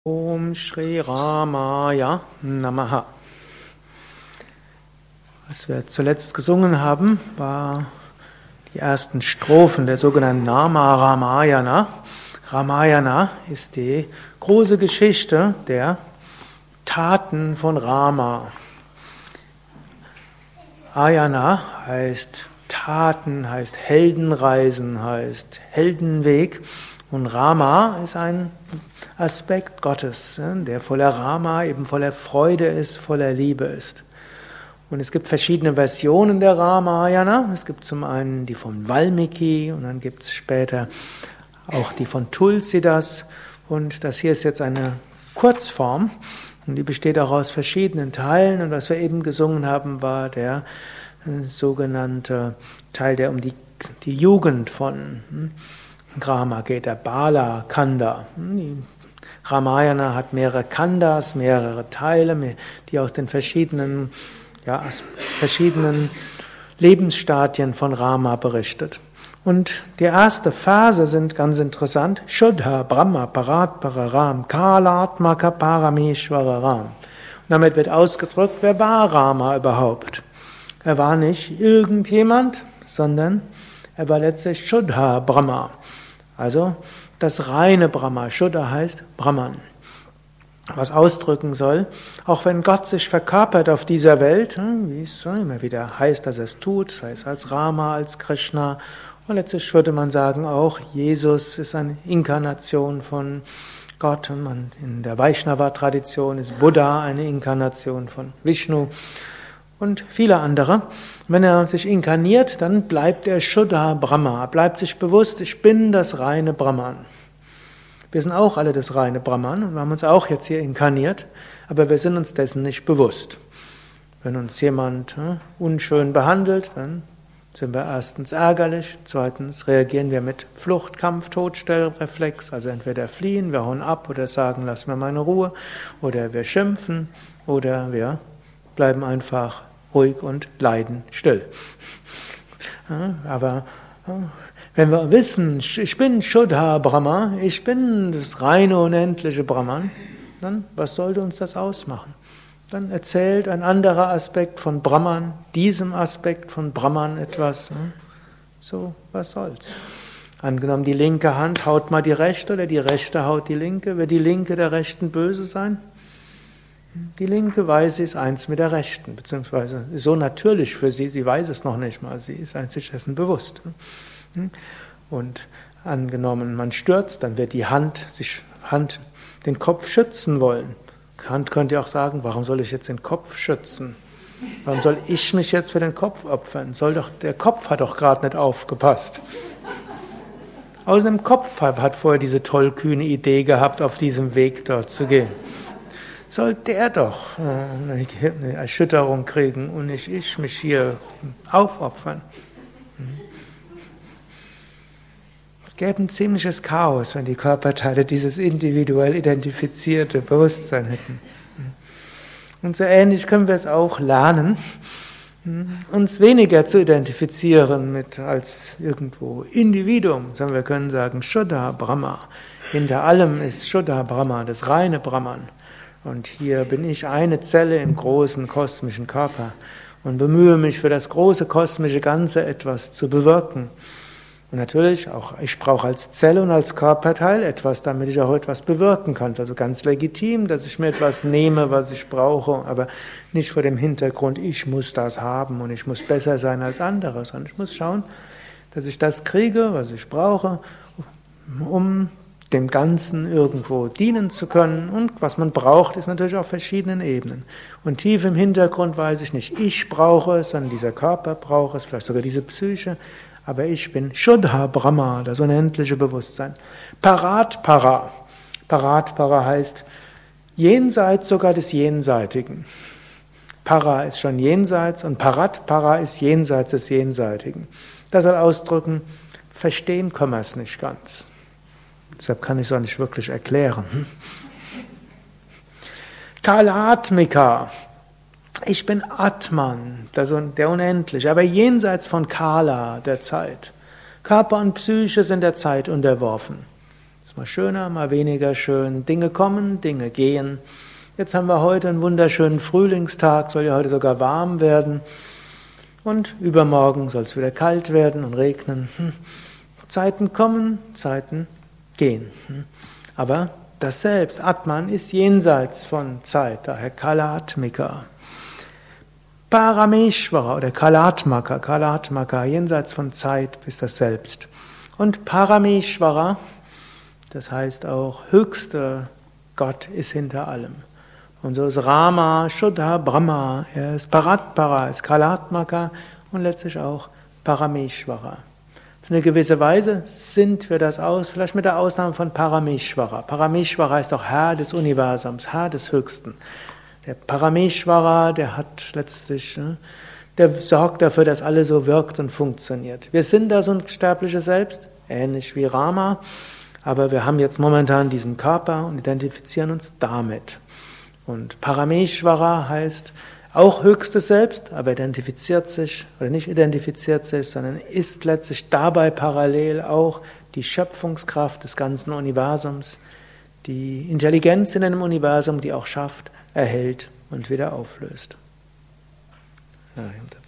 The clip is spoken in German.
Om Shri Ramaya Namaha. Was wir zuletzt gesungen haben, war die ersten Strophen der sogenannten Nama Ramayana. Ramayana ist die große Geschichte der Taten von Rama. Ayana heißt Taten, heißt Heldenreisen, heißt Heldenweg. Und Rama ist ein Aspekt Gottes, der voller Rama, eben voller Freude ist, voller Liebe ist. Und es gibt verschiedene Versionen der Ramayana. Es gibt zum einen die von Valmiki und dann gibt es später auch die von Tulsidas. Und das hier ist jetzt eine Kurzform und die besteht auch aus verschiedenen Teilen. Und was wir eben gesungen haben, war der sogenannte Teil, der um die Jugend von Rama geht, der Bala Kanda. Die Ramayana hat mehrere Kandas, mehrere Teile, die aus den verschiedenen Lebensstadien von Rama berichtet. Und die erste Verse sind ganz interessant. Shuddha Brahma Parat Pararam Kalatmaka Parameshwara Ram. Und damit wird ausgedrückt, wer war Rama überhaupt? Er war nicht irgendjemand, sondern er war letztlich Shuddha Brahma. Also das reine Brahma. Shuddha heißt Brahman. Was ausdrücken soll, auch wenn Gott sich verkörpert auf dieser Welt, wie es immer wieder heißt, dass er es tut, sei es als Rama, als Krishna, und letztlich würde man sagen auch, Jesus ist eine Inkarnation von Gott, und in der Vaishnava-Tradition ist Buddha eine Inkarnation von Vishnu und viele andere. Wenn er sich inkarniert, dann bleibt er Shuddha Brahma, bleibt sich bewusst, ich bin das reine Brahman. Wir sind auch alle das reine Brahman und wir haben uns auch jetzt hier inkarniert, aber wir sind uns dessen nicht bewusst. Wenn uns jemand unschön behandelt, dann sind wir erstens ärgerlich, zweitens reagieren wir mit Flucht, Kampf, Todstellreflex, also entweder fliehen, wir hauen ab oder sagen, lass mir meine Ruhe, oder wir schimpfen, oder wir bleiben einfach ruhig und leiden still. Aber wenn wir wissen, ich bin Shuddha Brahma, ich bin das reine, unendliche Brahman, dann was sollte uns das ausmachen? Dann erzählt ein anderer Aspekt von Brahman, diesem Aspekt von Brahman etwas. So, was soll's? Angenommen, die linke Hand haut mal die rechte oder die rechte haut die linke, wird die linke der rechten böse sein? Die linke weiß, sie ist eins mit der rechten, beziehungsweise ist so natürlich für sie, sie weiß es noch nicht mal, sie ist sich dessen bewusst. Und angenommen, man stürzt, dann wird die Hand den Kopf schützen wollen. Die Hand könnte auch sagen, warum soll ich jetzt den Kopf schützen? Warum soll ich mich jetzt für den Kopf opfern? Der Kopf hat doch gerade nicht aufgepasst. Außerdem dem Kopf hat vorher diese tollkühne Idee gehabt, auf diesem Weg dort zu gehen. Soll der doch eine Erschütterung kriegen und nicht ich mich hier aufopfern. Es gäbe ein ziemliches Chaos, wenn die Körperteile dieses individuell identifizierte Bewusstsein hätten. Und so ähnlich können wir es auch lernen, uns weniger zu identifizieren als irgendwo Individuum, sondern wir können sagen, Shuddha Brahma. Hinter allem ist Shuddha Brahma, das reine Brahman. Und hier bin ich eine Zelle im großen kosmischen Körper und bemühe mich für das große kosmische Ganze etwas zu bewirken. Und natürlich auch, ich brauche als Zelle und als Körperteil etwas, damit ich auch etwas bewirken kann. Also ganz legitim, dass ich mir etwas nehme, was ich brauche, aber nicht vor dem Hintergrund, ich muss das haben und ich muss besser sein als andere, sondern ich muss schauen, dass ich das kriege, was ich brauche, um dem Ganzen irgendwo dienen zu können. Und was man braucht, ist natürlich auf verschiedenen Ebenen. Und tief im Hintergrund weiß ich nicht, ich brauche es, sondern dieser Körper braucht es, vielleicht sogar diese Psyche. Aber ich bin Shuddha Brahma, das unendliche Bewusstsein. Parat Para. Parat Para heißt jenseits sogar des Jenseitigen. Para ist schon jenseits und Parat Para ist jenseits des Jenseitigen. Das soll ausdrücken, verstehen können wir es nicht ganz. Deshalb kann ich es auch nicht wirklich erklären. Kalatmika. Ich bin Atman, der Unendliche, aber jenseits von Kala, der Zeit. Körper und Psyche sind der Zeit unterworfen. Ist mal schöner, mal weniger schön. Dinge kommen, Dinge gehen. Jetzt haben wir heute einen wunderschönen Frühlingstag, soll ja heute sogar warm werden. Und übermorgen soll es wieder kalt werden und regnen. Zeiten kommen, Zeiten gehen. Aber das Selbst, Atman, ist jenseits von Zeit, daher Kalatmika. Parameshvara oder Kalatmaka, jenseits von Zeit ist das Selbst. Und Parameshvara, das heißt auch höchster Gott ist hinter allem. Und so ist Rama, Shuddha, Brahma, er ist Paratpara, ist Kalatmaka und letztlich auch Parameshvara. Auf eine gewisse Weise sind wir das aus, vielleicht mit der Ausnahme von Parameshvara. Parameshvara ist auch Herr des Universums, Herr des Höchsten. Der Parameshvara, der hat letztlich, der sorgt dafür, dass alles so wirkt und funktioniert. Wir sind das unsterbliche Selbst, ähnlich wie Rama, aber wir haben jetzt momentan diesen Körper und identifizieren uns damit. Und Parameshvara heißt auch höchstes Selbst, aber identifiziert sich, oder nicht identifiziert sich, sondern ist letztlich dabei parallel auch die Schöpfungskraft des ganzen Universums, die Intelligenz in einem Universum, die auch schafft, erhält und wieder auflöst. Ja,